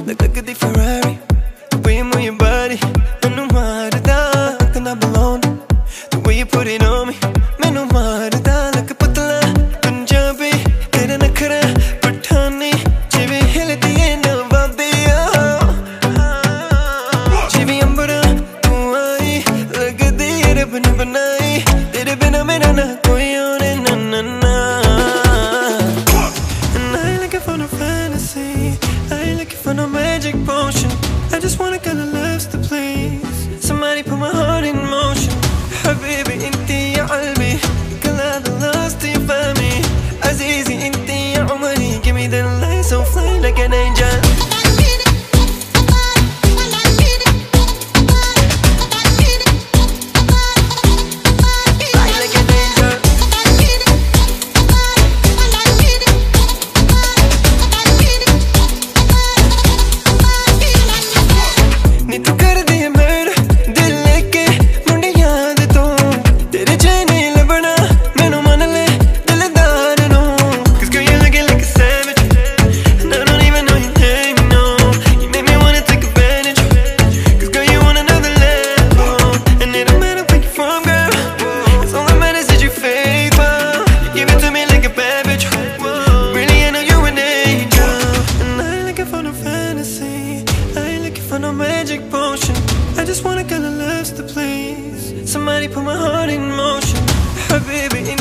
like the Ferrari. The way you move your body, ਮੈਨੂੰ ਮਾਰਦਾ ਅੱਖ ਨਾ ਬੁਲਾਉਣ. The way you put it on me, ਮੈਨੂੰ ਮਾਰਦਾ like ਪੁਤਲਾ ਪੰਜਾਬੀ. ਤੇਰਾ ਨਖਰਾ ਪਠਾਨੀ ਜਿਵੇਂ ਹਿਲਦੀ ਏ ਨਵਾਬੀ. ਜਿਵੇਂ ਅੰਬਰਾਂ ਤੂੰ ਆਈ ਲੱਗਦੀ ਏ ਰੱਬ ਨੇ ਬਣਾਈ. ਤੇਰੇ ਬਿਨਾ ਮੇਰਾ ਨਾ ਕੋਈ ਹੋਣੇ ਨਾ ਨਾ ਨਾ. And I ain't looking for no fantasy, I ain't looking for no magic potion. I just want a girl that loves to please. Somebody put my heart in motion. حبيبي انتي يا قلبي كل هذا lost till you find me. عزيزي انتي يا عمري. Give me the light so fly like an angel. No magic potion. I just want a girl that loves to please. Somebody put my heart in motion. Habibi